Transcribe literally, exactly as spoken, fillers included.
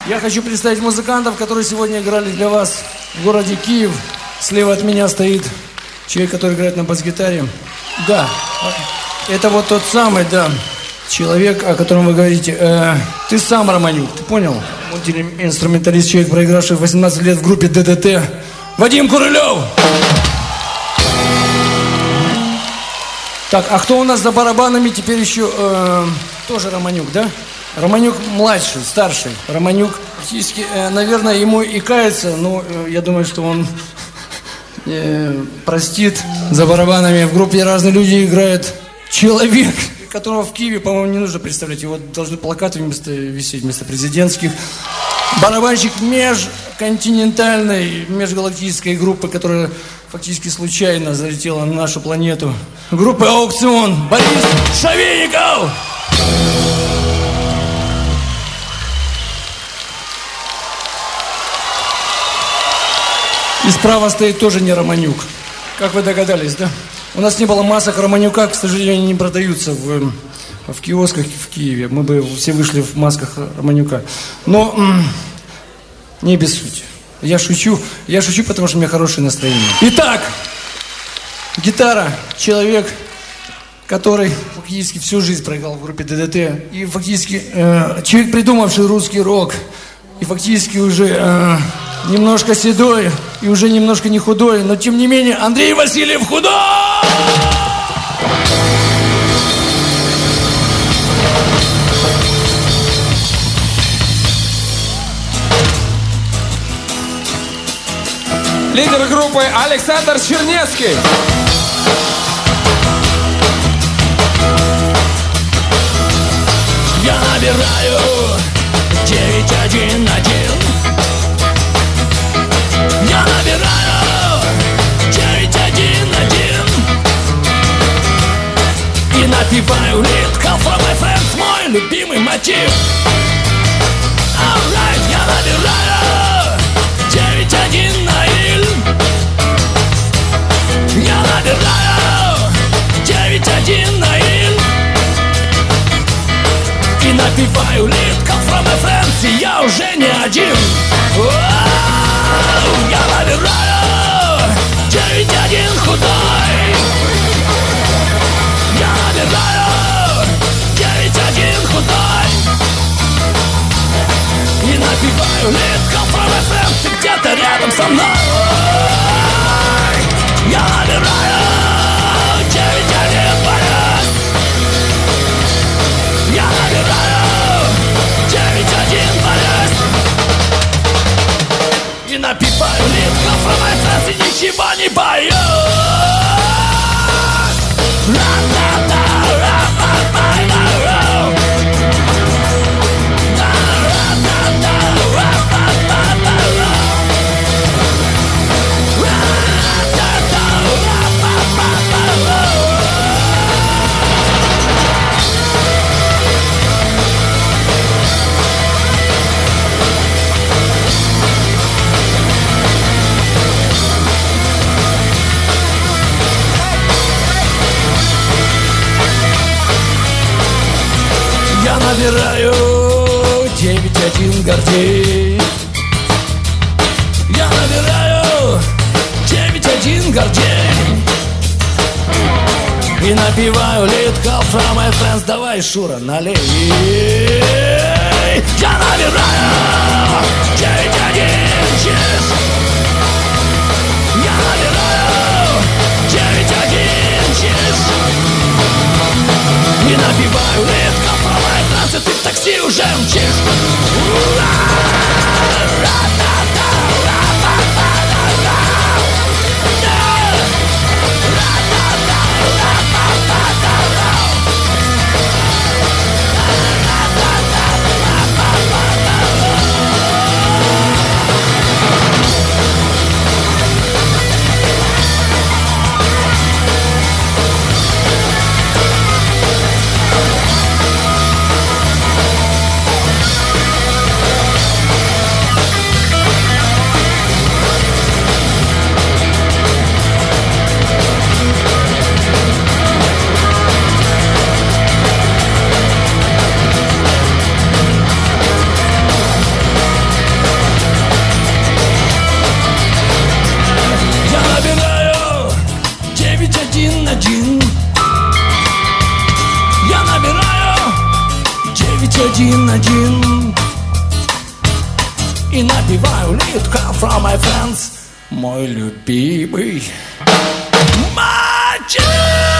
Я хочу представить музыкантов, которые сегодня играли для вас в городе Киев. Слева от меня стоит человек, который играет на бас-гитаре. Да, это вот тот самый, да, человек, о котором вы говорите. Э, ты сам, Романюк, ты понял? Инструменталист, человек, проигравший восемнадцать лет в группе ДДТ. Вадим Курылев! Так, а кто у нас за барабанами теперь еще? Э, тоже Романюк, да? Романюк младший, старший. Романюк, фактически, э, наверное, ему и кается, но э, я думаю, что он э, простит. За барабанами в группе разные люди играют. Человек, которого в Киеве, по-моему, не нужно представлять. Его должны плакаты вместо, висеть вместо президентских. Барабанщик межконтинентальной, межгалактической группы, которая фактически случайно залетела на нашу планету. Группа «Аукцион». Борис Шавейников! И справа стоит тоже не Романюк. Как вы догадались, да? У нас не было масок Романюка, к сожалению, не продаются в, в киосках в Киеве. Мы бы все вышли в масках Романюка. Но м- не обессудьте. Я шучу. Я шучу, потому что у меня хорошее настроение. Итак, гитара. Человек, который фактически всю жизнь проиграл в группе ДДТ. И фактически э, человек, придумавший русский рок. И фактически уже э, немножко седой. И уже немножко не худой. Но тем не менее, Андрей Васильев худой! Лидер группы Александр Чернецкий. Я набираю девять один один. Я набираю девять один один. И напиваю Lead Call from my friends, мой любимый мотив. Alright, я набираю девять один один. Я набираю девять один один. И напиваю Lead Call from my friends, и я уже не один. Оу, я набираю девять один худой. Я набираю девять один худой. И напиваю Lead Call from my friends, ты где-то рядом со мной. Я набираю девять один один. Я набираю девять один один. И напиваю Lead Call from my friends, и ничего не боюсь. Я набираю девять один Гордей. Я набираю девять один Гордей. И напиваю Lead Call from my friends. Давай, Шура, налей. Я набираю девять один чиз. Я набираю девять один чиз. И напиваю Lead Call from my friends, и ты в такси уже мчишь. один-один и напеваю Little Car from my friends, мой любимый мальчик.